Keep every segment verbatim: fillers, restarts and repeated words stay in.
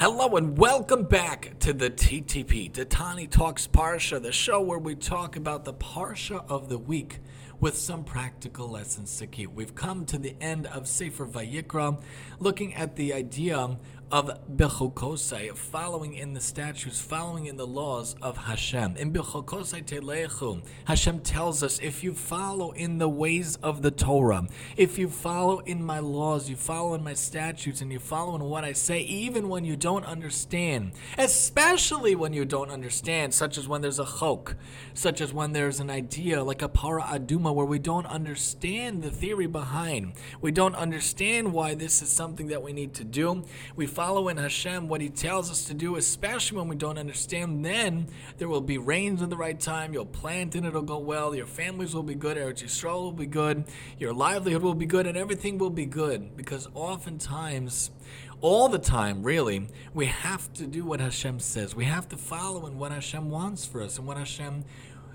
Hello and welcome back to the T T P, Titani Talks Parsha, the show where we talk about the Parsha of the week with some practical lessons to keep. We've come to the end of Sefer Vayikra, looking at the idea of Bechukosai, following in the statutes, following in the laws of Hashem. In Bechukosai Telechu, Hashem tells us, if you follow in the ways of the Torah, if you follow in my laws, you follow in my statutes, and you follow in what I say, even when you don't understand, especially when you don't understand, such as when there's a chok, such as when there's an idea like a para aduma, where we don't understand the theory behind, we don't understand why this is something that we need to do, we follow in Hashem what He tells us to do, especially when we don't understand. Then there will be rains in the right time, you'll plant and it'll go well, your families will be good, Eretz Yisrael will be good, your livelihood will be good, and everything will be good. Because oftentimes, all the time really, we have to do what Hashem says. We have to follow in what Hashem wants for us and what Hashem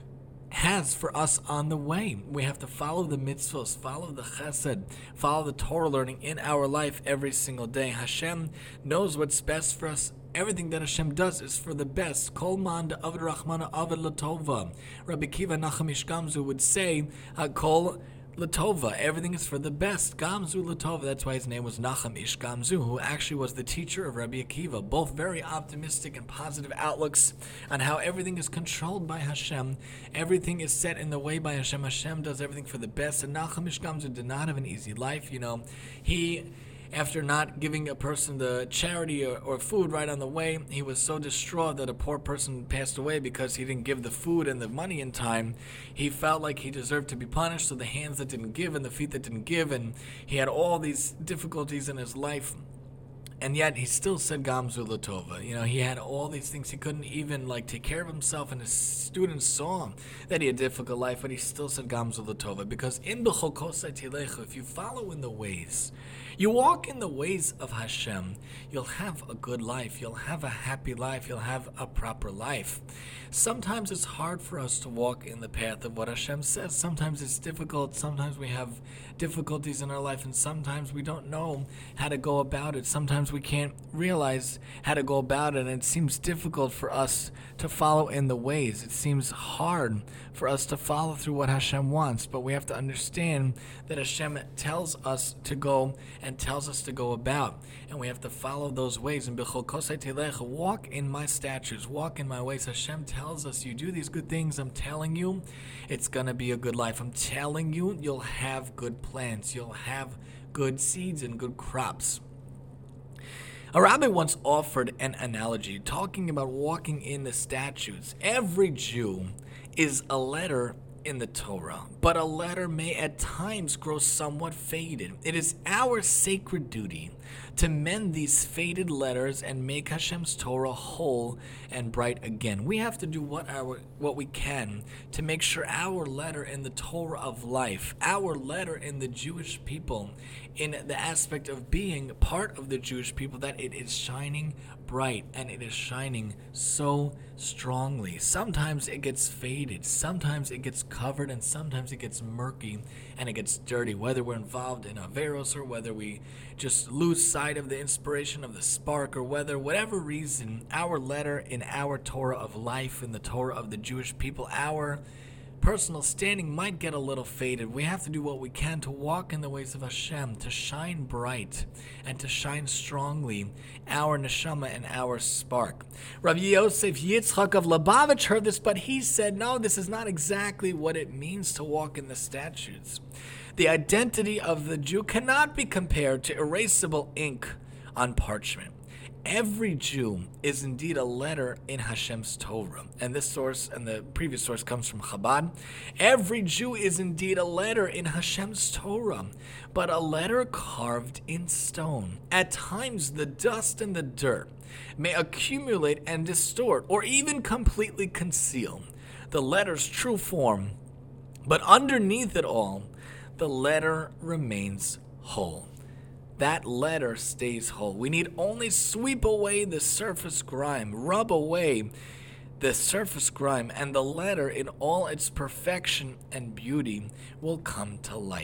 has for us on the way. We have to follow the mitzvahs, follow the chesed, follow the Torah learning in our life every single day. Hashem knows what's best for us. Everything that Hashem does is for the best. Kol man da'avad rachmana avad latova. Rabbi Kiva Nachum Ish Gamzu would say, Kol Latova, everything is for the best. Gamzu Latova, that's why his name was Nachum Ish Gamzu, who actually was the teacher of Rabbi Akiva. Both very optimistic and positive outlooks on how everything is controlled by Hashem. Everything is set in the way by Hashem. Hashem does everything for the best. And Nachum Ish Gamzu did not have an easy life. You know, he, after not giving a person the charity or, or food right on the way, he was so distraught that a poor person passed away because he didn't give the food and the money in time. He felt like he deserved to be punished, so the hands that didn't give and the feet that didn't give, and he had all these difficulties in his life. And yet he still said Gamzu Latova. You know, he had all these things. He couldn't even like take care of himself, and his students saw that he had a difficult life, but he still said Gamzu Latova. Because in Bechukosai Telechu, if you follow in the ways, you walk in the ways of Hashem, you'll have a good life, you'll have a happy life, you'll have a proper life. Sometimes it's hard for us to walk in the path of what Hashem says. Sometimes it's difficult. Sometimes we have difficulties in our life, and sometimes we don't know how to go about it. Sometimes we can't realize how to go about it, and it seems difficult for us to follow in the ways. It seems hard for us to follow through what Hashem wants, but we have to understand that Hashem tells us to go and tells us to go about, and we have to follow those ways. And Bechukosai Telechu, walk in my statutes, walk in my ways. Hashem tells us, you do these good things, I'm telling you, it's going to be a good life. I'm telling you, you'll have good plants, you'll have good seeds and good crops. A rabbi once offered an analogy talking about walking in the statutes. Every Jew is a letter in the Torah, but a letter may at times grow somewhat faded. It is our sacred duty to mend these faded letters and make Hashem's Torah whole and bright again. We have to do what our what we can to make sure our letter in the Torah of life, our letter in the Jewish people, in the aspect of being part of the Jewish people, that it is shining bright and it is shining so strongly. Sometimes it gets faded, sometimes it gets covered, and sometimes it gets murky and it gets dirty, whether we're involved in Averos or whether we just lose sight of the inspiration of the spark, or whether, whatever reason, our letter in our Torah of life, in the Torah of the Jewish people, our personal standing might get a little faded. We have to do what we can to walk in the ways of Hashem, to shine bright and to shine strongly our neshama and our spark. Rabbi Yosef Yitzchak of Lubavitch heard this, but he said, no, this is not exactly what it means to walk in the statutes. The identity of the Jew cannot be compared to erasable ink on parchment. Every Jew is indeed a letter in Hashem's Torah. And this source and the previous source comes from Chabad. Every Jew is indeed a letter in Hashem's Torah, but a letter carved in stone. At times, the dust and the dirt may accumulate and distort, or even completely conceal the letter's true form. But underneath it all, the letter remains whole. That letter stays whole. We need only sweep away the surface grime, rub away the surface grime, and the letter in all its perfection and beauty will come to light.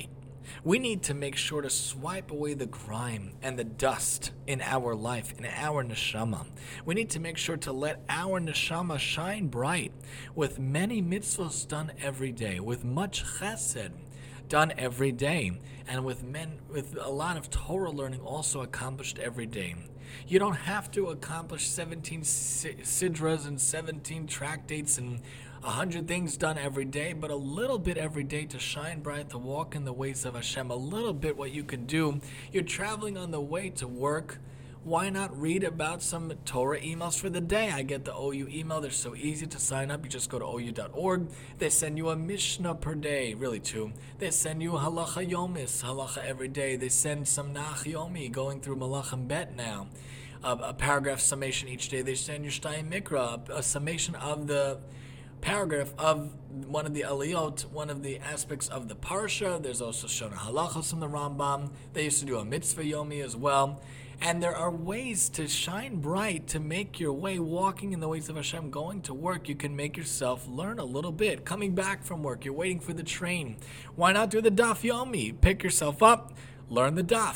We need to make sure to swipe away the grime and the dust in our life, in our neshama. We need to make sure to let our neshama shine bright with many mitzvahs done every day, with much chesed done every day, and with men with a lot of Torah learning also accomplished every day. You don't have to accomplish seventeen sidras and seventeen tractates and a hundred things done every day, but a little bit every day to shine bright, to walk in the ways of Hashem. A little bit what you can do. You're traveling on the way to work. Why not read about some Torah emails for the day? I get the O U email. They're so easy to sign up. You just go to O U dot org. They send you a Mishnah per day, really two. They send you Halacha Yomis, Halacha every day. They send some Nach Yomi, going through Malachim Bet now. A, a paragraph summation each day. They send you Shtayim Mikra, a, a summation of the paragraph of one of the aliyot, one of the aspects of the parsha. There's also Shona Halachos from the Rambam. They used to do a mitzvah yomi as well. And there are ways to shine bright, to make your way walking in the ways of Hashem, going to work. You can make yourself learn a little bit. Coming back from work, you're waiting for the train. Why not do the daf yomi? Pick yourself up, learn the daf.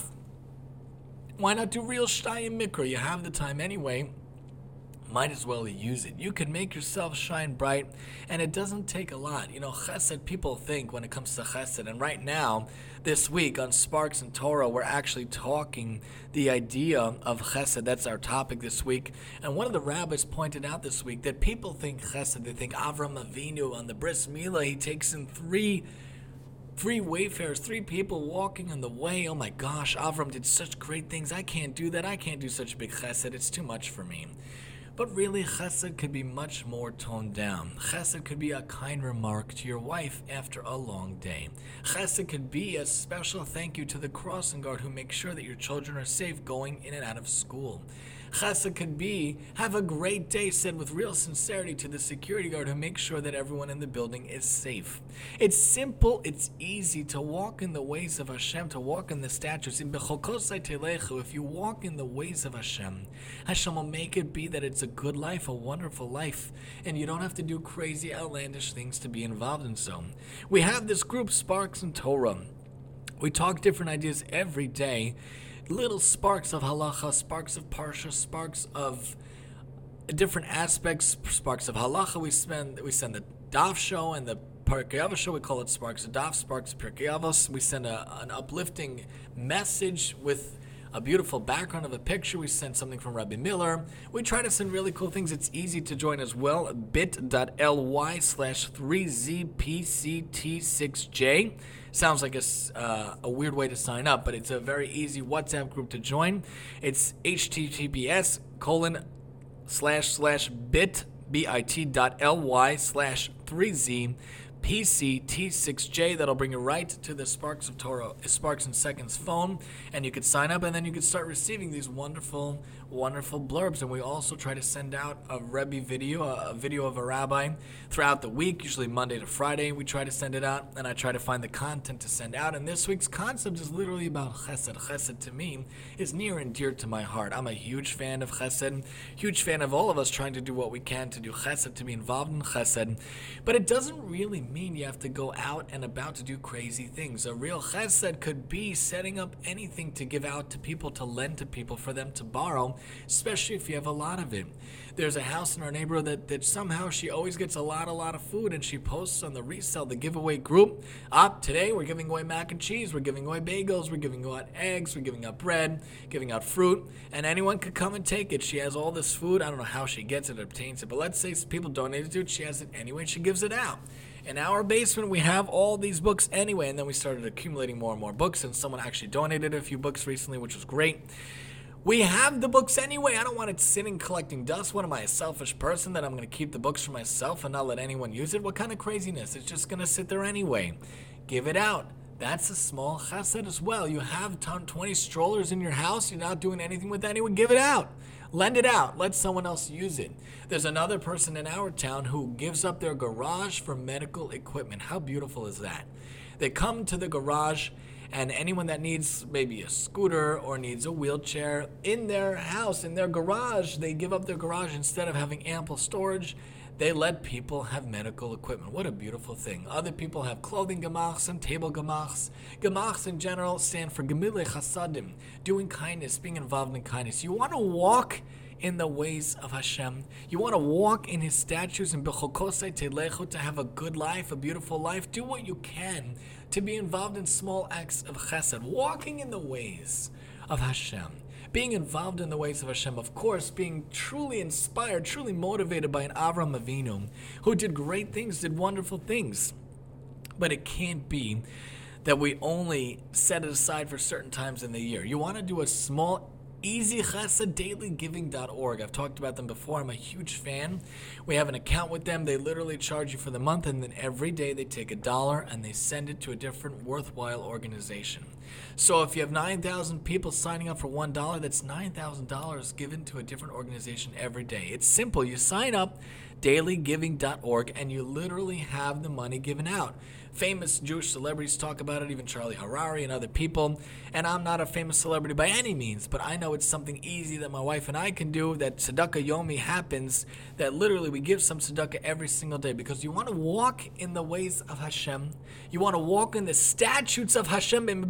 Why not do real Shtayim Mikra? You have the time anyway. Might as well use it. You can make yourself shine bright, and it doesn't take a lot. You know, chesed, people think when it comes to chesed, and right now, this week on Sparks and Torah, we're actually talking the idea of chesed. That's our topic this week. And one of the rabbis pointed out this week that people think chesed, they think Avram Avinu on the Bris Milah, he takes in three Three wayfarers, three people walking on the way. Oh my gosh, Avram did such great things. I can't do that. I can't do such big chesed. It's too much for me. But really, chesed could be much more toned down. Chesed could be a kind remark to your wife after a long day. Chesed could be a special thank you to the crossing guard who makes sure that your children are safe going in and out of school. Chesed could be, have a great day said with real sincerity to the security guard who makes sure that everyone in the building is safe. It's simple, it's easy to walk in the ways of Hashem, to walk in the statutes. In Bechokosai Telechu, if you walk in the ways of Hashem, Hashem will make it be that it's a good life, a wonderful life, and you don't have to do crazy, outlandish things to be involved in so. We have this group, Sparks and Torah. We talk different ideas every day. Little sparks of halacha, sparks of parsha, sparks of different aspects, sparks of halacha. We spend we send the daf show and the Pirkei Avos show. We call it Sparks of Daf, Sparks of Pirkei Avos. We send a, an uplifting message with a beautiful background of a picture. We send something from Rabbi Miller. We try to send really cool things. It's easy to join as well. bit.ly slash 3zpct6j. Sounds like a, uh, a weird way to sign up, but it's a very easy WhatsApp group to join. It's https colon slash slash bit bit dot ly slash 3z P C T six J. That'll bring you right to the Sparks of Torah, Sparks and Seconds phone, and you could sign up, and then you could start receiving these wonderful, wonderful blurbs. And we also try to send out a Rebbe video, a, a video of a rabbi throughout the week, usually Monday to Friday. We try to send it out, and I try to find the content to send out. And this week's concept is literally about chesed. Chesed to me is near and dear to my heart. I'm a huge fan of chesed, huge fan of all of us trying to do what we can to do chesed, to be involved in chesed. But it doesn't really mean you have to go out and about to do crazy things. A real chesed could be setting up anything to give out to people, to lend to people, for them to borrow, especially if you have a lot of it. There's a house in our neighborhood that, that somehow she always gets a lot, a lot of food, and she posts on the resell, the giveaway group, up today we're giving away mac and cheese, we're giving away bagels, we're giving out eggs, we're giving out bread, giving out fruit, and anyone could come and take it. She has all this food. I don't know how she gets it, obtains it, but let's say people donate to it, she has it anyway, she gives it out. In our basement, we have all these books anyway, and then we started accumulating more and more books, and someone actually donated a few books recently, which was great. We have the books anyway. I don't want it sitting collecting dust. What am I, a selfish person that I'm going to keep the books for myself and not let anyone use it? What kind of craziness? It's just going to sit there anyway. Give it out. That's a small chesed as well. You have twenty strollers in your house. You're not doing anything with anyone. Give it out. Lend it out. Let someone else use it. There's another person in our town who gives up their garage for medical equipment. How beautiful is that? They come to the garage, and anyone that needs maybe a scooter or needs a wheelchair in their house, in their garage, they give up their garage. Instead of having ample storage, They let people have medical equipment. What a beautiful thing. Other people have clothing gemachs and table gemachs. Gemachs in general stand for gemilei chasadim, doing kindness, being involved in kindness. You want to walk in the ways of Hashem. You want to walk in His statutes and bechokosai telechu, to have a good life, a beautiful life. Do what you can to be involved in small acts of chesed, walking in the ways of Hashem. Being involved in the ways of Hashem, of course, being truly inspired, truly motivated by an Avram Avinu, who did great things, did wonderful things. But it can't be that we only set it aside for certain times in the year. You want to do a small, easy chesed, daily giving dot org. I've talked about them before. I'm a huge fan. We have an account with them. They literally charge you for the month, and then every day they take a dollar and they send it to a different worthwhile organization. So if you have nine thousand people signing up for one dollar, that's nine thousand dollars given to a different organization every day. It's simple. You sign up, daily giving dot org, and you literally have the money given out. Famous Jewish celebrities talk about it, even Charlie Harari and other people. And I'm not a famous celebrity by any means, but I know it's something easy that my wife and I can do, that Tzedakah Yomi happens, that literally we give some Tzedakah every single day, because you want to walk in the ways of Hashem. You want to walk in the statutes of Hashem. In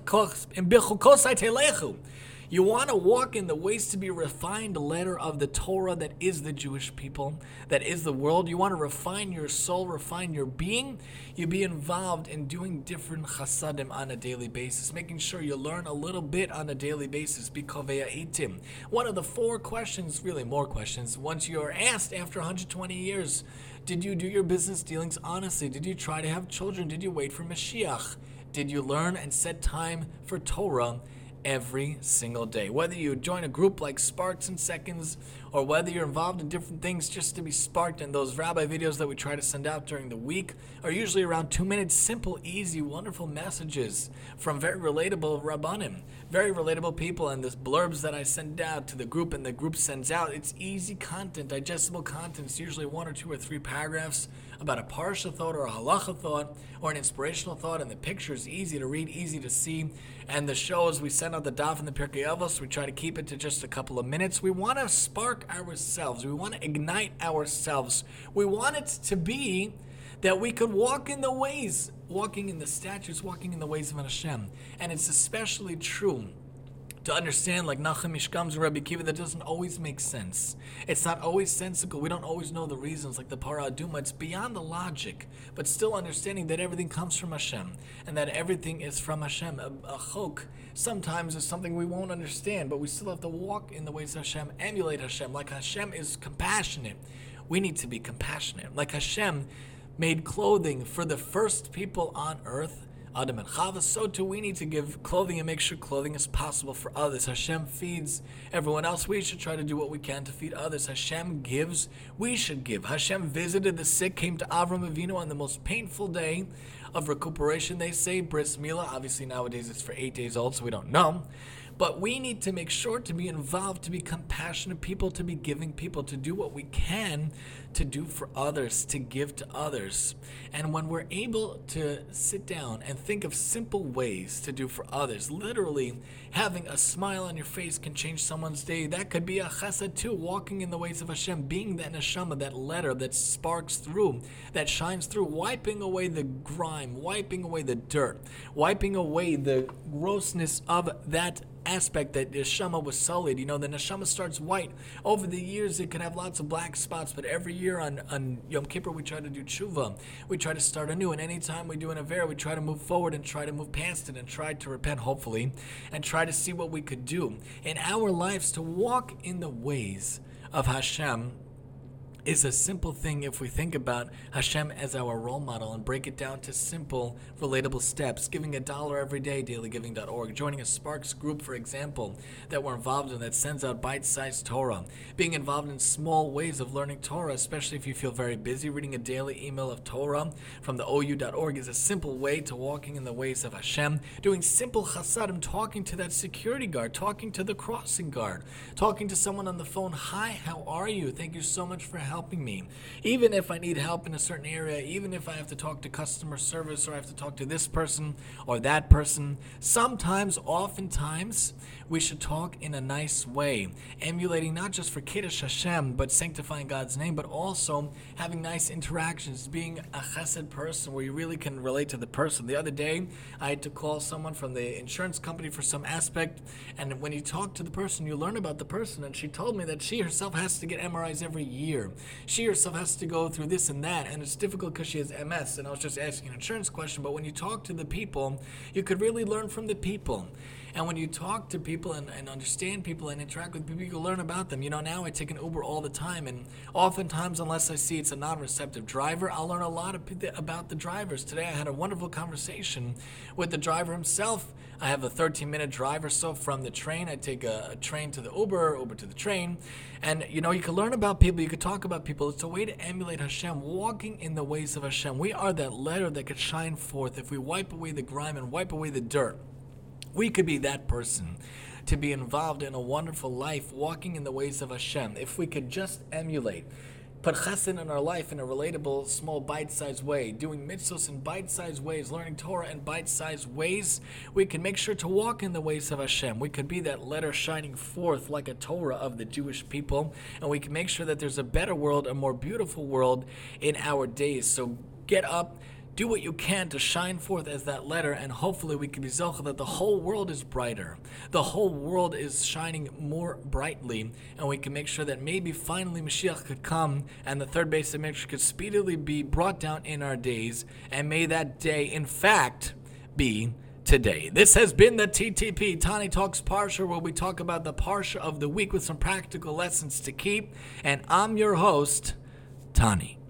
bechukosai telechu. You want to walk in the ways to be refined letter of the Torah that is the Jewish people, that is the world. You want to refine your soul, refine your being. You be involved in doing different chasadim on a daily basis, making sure you learn a little bit on a daily basis. Be kovei itim. One of the four questions, really more questions, once you're asked after one hundred twenty years, did you do your business dealings honestly? Did you try to have children? Did you wait for Mashiach? Did you learn and set time for Torah every single day? Whether you join a group like Sparks in Seconds, or whether you're involved in different things just to be sparked, and those rabbi videos that we try to send out during the week are usually around two minutes, simple, easy, wonderful messages from very relatable rabbanim, very relatable people, and this blurbs that I send out to the group and the group sends out, it's easy content, digestible content. It's usually one or two or three paragraphs about a parsha thought or a halacha thought or an inspirational thought, and the picture is easy to read, easy to see. And the shows, we send out the daf and the Pirkei Avos, we try to keep it to just a couple of minutes. We want to spark ourselves. We want to ignite ourselves. We want it to be that we could walk in the ways, walking in the statutes, walking in the ways of Hashem. And it's especially true to understand, like Nachum Mishkam's Rabbi Kiva, that doesn't always make sense. It's not always sensical. We don't always know the reasons, like the Parah Aduma. It's beyond the logic, but still understanding that everything comes from Hashem and that everything is from Hashem. A, a chok sometimes is something we won't understand, but we still have to walk in the ways of Hashem, emulate Hashem. Like Hashem is compassionate, we need to be compassionate. Like Hashem made clothing for the first people on earth, Adam and Chava, so too we need to give clothing and make sure clothing is possible for others. Hashem feeds everyone else. We should try to do what we can to feed others. Hashem gives. We should give. Hashem visited the sick, came to Avram Avinu on the most painful day of recuperation, they say, Bris Milah. Obviously nowadays it's for eight days old, so we don't know. But we need to make sure to be involved, to be compassionate people, to be giving people, to do what we can to do for others, to give to others. And when we're able to sit down and think of simple ways to do for others, literally having a smile on your face can change someone's day. That could be a chesed too, walking in the ways of Hashem, being that neshama, that letter that sparks through, that shines through, wiping away the grime, wiping away the dirt, wiping away the grossness of that aspect that the neshama was sullied. You know, the neshama starts white. Over the years, it can have lots of black spots, but every year on, on Yom Kippur, we try to do tshuva. We try to start anew, and anytime we do an avera, we try to move forward and try to move past it and try to repent, hopefully, and try to see what we could do in our lives to walk in the ways of Hashem. Is a simple thing if we think about Hashem as our role model and break it down to simple, relatable steps. Giving a dollar every day, daily giving dot org. Joining a Sparks group, for example, that we're involved in that sends out bite-sized Torah. Being involved in small ways of learning Torah, especially if you feel very busy. Reading a daily email of Torah from the O U dot org is a simple way to walking in the ways of Hashem. Doing simple chasadim, talking to that security guard, talking to the crossing guard, talking to someone on the phone. Hi, how are you? Thank you so much for helping. helping me. Even if I need help in a certain area, even if I have to talk to customer service or I have to talk to this person or that person, sometimes, oftentimes, we should talk in a nice way, emulating not just for Kiddush Hashem, but sanctifying God's name, but also having nice interactions, being a chesed person where you really can relate to the person. The other day, I had to call someone from the insurance company for some aspect, and when you talk to the person, you learn about the person, and she told me that she herself has to get M R Is every year. She herself has to go through this and that, and it's difficult because she has M S, and I was just asking an insurance question, but when you talk to the people, you could really learn from the people. And when you talk to people and, and understand people and interact with people, you can learn about them. You know, now I take an Uber all the time, and oftentimes, unless I see it's a non-receptive driver, I'll learn a lot of, about the drivers. Today I had a wonderful conversation with the driver himself. I have a thirteen-minute drive or so from the train. I take a, a train to the Uber, Uber to the train. And, you know, you can learn about people. You can talk about people. It's a way to emulate Hashem, walking in the ways of Hashem. We are that letter that could shine forth if we wipe away the grime and wipe away the dirt. We could be that person to be involved in a wonderful life, walking in the ways of Hashem. If we could just emulate, put chesed in our life in a relatable, small, bite-sized way, doing mitzvos in bite-sized ways, learning Torah in bite-sized ways, we can make sure to walk in the ways of Hashem. We could be that letter shining forth like a Torah of the Jewish people, and we can make sure that there's a better world, a more beautiful world in our days. So get up. Do what you can to shine forth as that letter, and hopefully we can be zocheh that the whole world is brighter. The whole world is shining more brightly, and we can make sure that maybe finally Mashiach could come and the third base of Mikdash could speedily be brought down in our days, and may that day, in fact, be today. This has been the T T P, Tani Talks Parsha, where we talk about the Parsha of the week with some practical lessons to keep, and I'm your host, Tani.